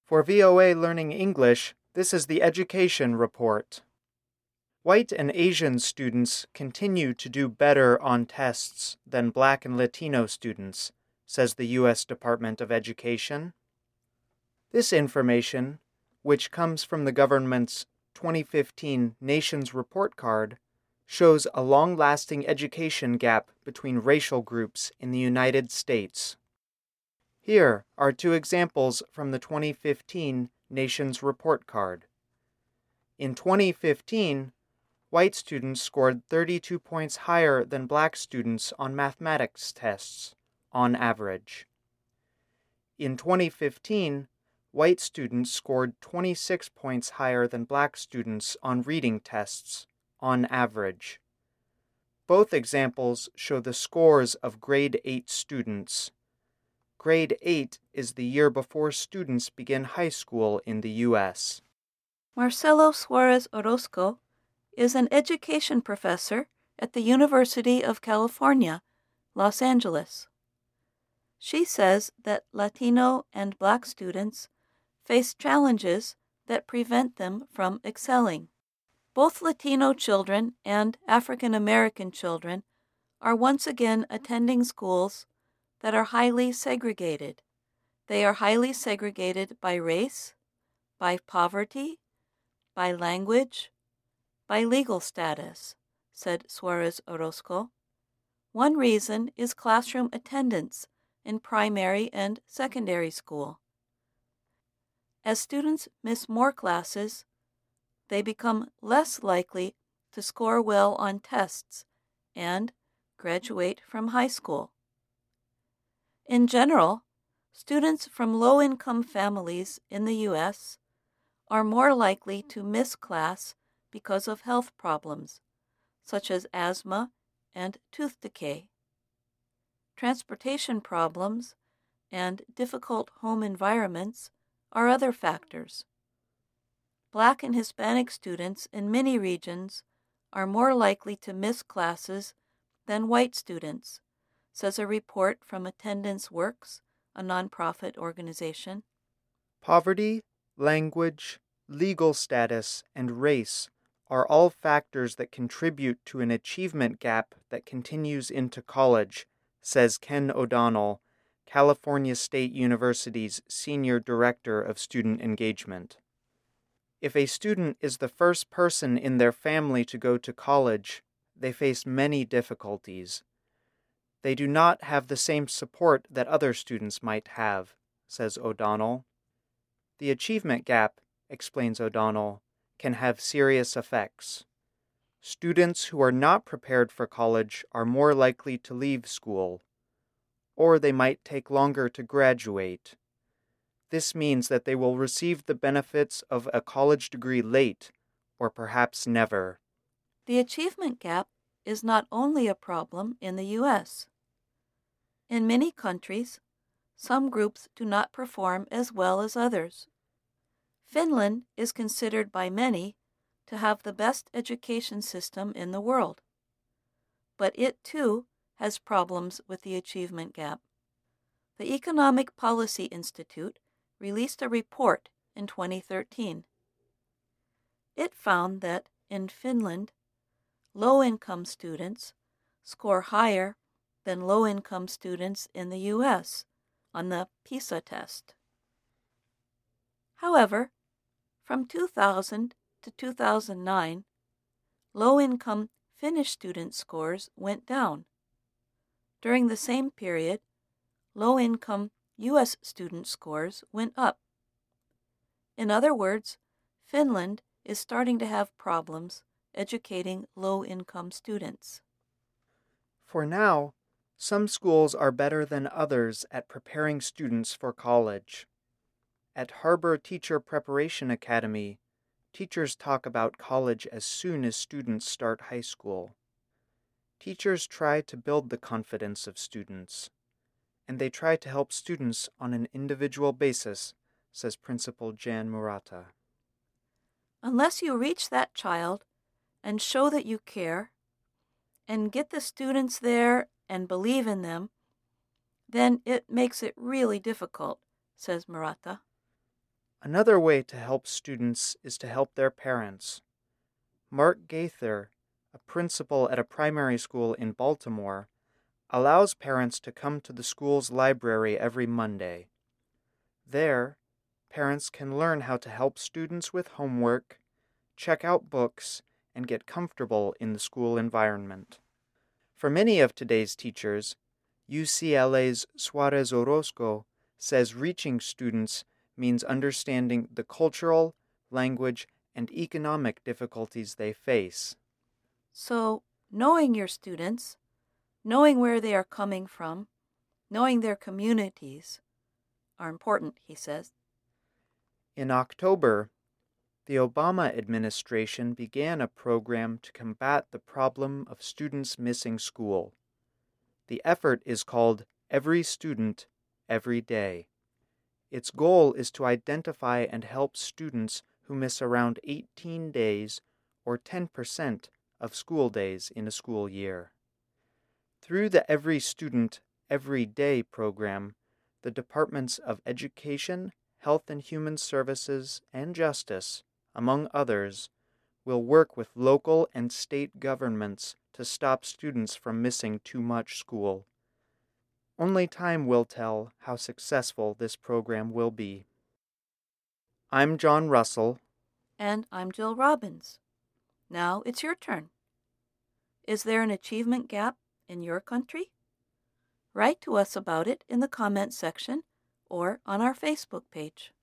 For VOA Learning English, this is the Education Report. White and Asian students continue to do better on tests than Black and Latino students, says the U.S. Department of Education. This information, which comes from the government's 2015 Nations Report Card, shows a long-lasting education gap between racial groups in the United States. Here are two examples from the 2015 Nations Report Card. In 2015, white students scored 32 points higher than Black students on mathematics tests, on average. In 2015, white students scored 26 points higher than Black students on reading tests, on average. Both examples show the scores of grade 8 students. Grade 8 is the year before students begin high school in the U.S. Marcelo Suarez Orozco is an education professor at the University of California, Los Angeles. She says that Latino and Black students face challenges that prevent them from excelling. Both Latino children and African American children are once again attending schools that are highly segregated. They are highly segregated by race, by poverty, by language, by legal status, said Suarez Orozco. One reason is classroom attendance in primary and secondary school. As students miss more classes, they become less likely to score well on tests and graduate from high school. In general, students from low-income families in the U.S. are more likely to miss class because of health problems, such as asthma and tooth decay. Transportation problems and difficult home environments are other factors. Black and Hispanic students in many regions are more likely to miss classes than white students, says a report from Attendance Works, a nonprofit organization. Poverty, language, legal status, and race are all factors that contribute to an achievement gap that continues into college, says Ken O'Donnell, California State University's Senior Director of Student Engagement. If a student is the first person in their family to go to college, they face many difficulties. They do not have the same support that other students might have, says O'Donnell. The achievement gap, explains O'Donnell, can have serious effects. Students who are not prepared for college are more likely to leave school, or they might take longer to graduate. This means that they will receive the benefits of a college degree late, or perhaps never. The achievement gap is not only a problem in the U.S. In many countries, some groups do not perform as well as others. Finland is considered by many to have the best education system in the world. But it, too, has problems with the achievement gap. The Economic Policy Institute released a report in 2013. It found that, in Finland, low-income students score higher than low-income students in the U.S. on the PISA test. However, from 2000 to 2009, low-income Finnish student scores went down. During the same period, low-income U.S. student scores went up. In other words, Finland is starting to have problems educating low-income students. For now, some schools are better than others at preparing students for college. At Harbor Teacher Preparation Academy, teachers talk about college as soon as students start high school. Teachers try to build the confidence of students, and they try to help students on an individual basis, says Principal Jan Murata. Unless you reach that child and show that you care and get the students there and believe in them, then it makes it really difficult, says Murata. Another way to help students is to help their parents. Mark Gaither, a principal at a primary school in Baltimore, allows parents to come to the school's library every Monday. There, parents can learn how to help students with homework, check out books, and get comfortable in the school environment. For many of today's teachers, UCLA's Suarez Orozco says reaching students means understanding the cultural, language, and economic difficulties they face. So, knowing your students, knowing where they are coming from, knowing their communities are important, he says. In October, the Obama administration began a program to combat the problem of students missing school. The effort is called Every Student, Every Day. Its goal is to identify and help students who miss around 18 days, or 10% of school days in a school year. Through the Every Student, Every Day program, the Departments of Education, Health and Human Services, and Justice, among others, will work with local and state governments to stop students from missing too much school. Only time will tell how successful this program will be. I'm John Russell. And I'm Jill Robbins. Now it's your turn. Is there an achievement gap in your country? Write to us about it in the comments section or on our Facebook page.